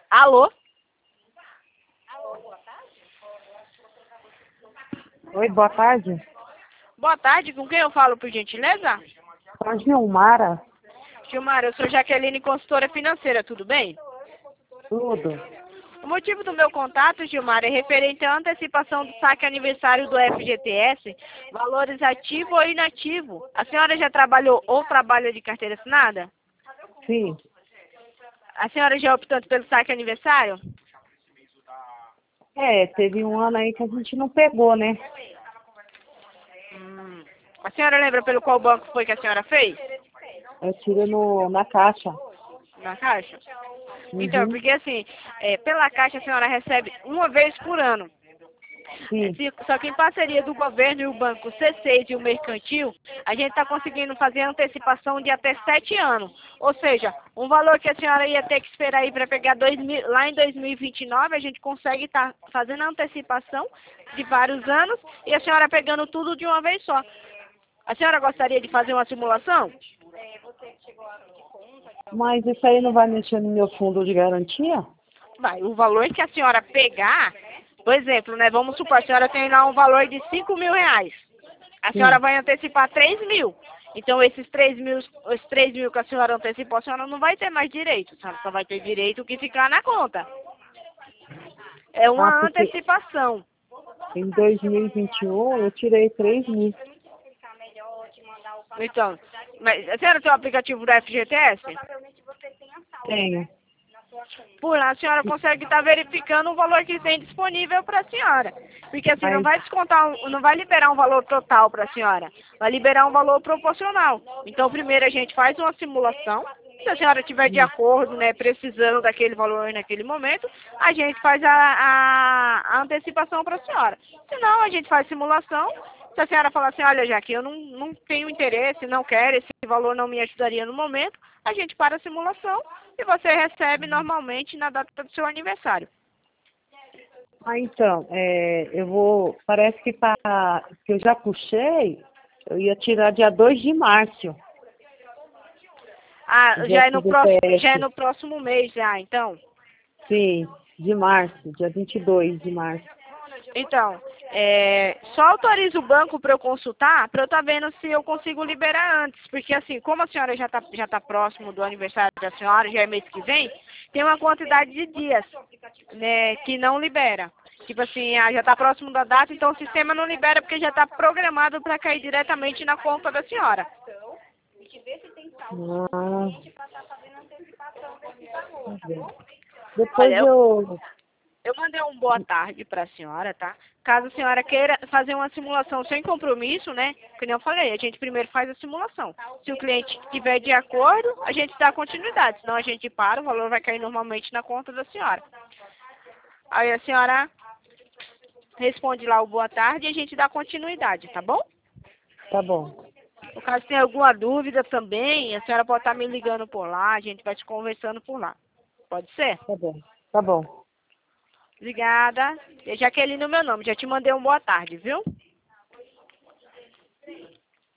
Alô? Oi, boa tarde. Boa tarde, com quem eu falo, por gentileza? A Gilmara, Gilmar, eu sou Jaqueline, consultora financeira, tudo bem? tudo. O motivo do meu contato, Gilmar, é referente à antecipação do saque aniversário do FGTS, valores ativo ou inativo. A senhora já trabalhou ou trabalha de carteira assinada? Sim, A senhora já optou pelo saque aniversário? teve um ano aí que a gente não pegou, né? A senhora lembra pelo qual banco foi que a senhora fez? Eu tirei na caixa. Na Caixa? Então, Uhum, porque assim, pela Caixa a senhora recebe uma vez por ano. sim. Só que em parceria do governo e o banco C6 e o mercantil, a gente está conseguindo fazer antecipação de até 7 anos. Ou seja, um valor que a senhora ia ter que esperar aí para pegar lá em 2029, a gente consegue estar fazendo a antecipação de vários anos e a senhora pegando tudo de uma vez só. A senhora gostaria de fazer uma simulação? Mas isso aí não vai mexer no meu fundo de garantia? Vai, o valor que a senhora pegar, por exemplo, né, vamos supor, a senhora tem lá um valor de 5.000 reais. A senhora Sim. vai antecipar 3.000. Então, esses 3.000 que a senhora antecipou, a senhora não vai ter mais direito. A senhora só vai ter direito o que ficar na conta. É Ah, uma porque antecipação. em 2021 eu tirei 3.000. Então, mas a senhora tem o aplicativo do FGTS? Tenho. Por lá a senhora consegue estar verificando o valor que tem disponível para a senhora. Porque assim, não Mas, vai descontar, não vai liberar um valor total para a senhora. Vai liberar um valor proporcional. Então, primeiro a gente faz uma simulação. Se a senhora estiver de acordo, né, precisando daquele valor naquele momento, a gente faz a antecipação para a senhora. Se não, a gente faz simulação. Se a senhora falar assim, olha, Jaque, eu não tenho interesse, não quero, esse valor não me ajudaria no momento, a gente para a simulação e você recebe normalmente na data do seu aniversário. então, parece que eu já puxei, eu ia tirar dia 2 de março, Ah, do já é FGTS. no próximo mês já, então. Sim, de março, dia 22 de março. Então, só autoriza o banco para eu consultar, para eu estar vendo se eu consigo liberar antes. Porque assim, como a senhora já tá próximo do aniversário da senhora, já é mês que vem, tem uma quantidade de dias, né, que não libera. Tipo assim, já está próximo da data, então o sistema não libera porque já está programado para cair diretamente na conta da senhora. Ah, tá bem. Depois Olha, eu. eu mandei um boa tarde para a senhora, tá? Caso a senhora queira fazer uma simulação sem compromisso, né? Como eu falei, a gente primeiro faz a simulação. Se o cliente estiver de acordo, a gente dá continuidade. Senão a gente para, o valor vai cair normalmente na conta da senhora. Aí a senhora responde lá o boa tarde e a gente dá continuidade, tá bom? Tá bom, No caso tem alguma dúvida também, a senhora pode estar me ligando por lá, a gente vai te conversando por lá. Pode ser? tá bom, tá bom. Obrigada. É Jaqueline no meu nome, já te mandei um boa tarde, viu?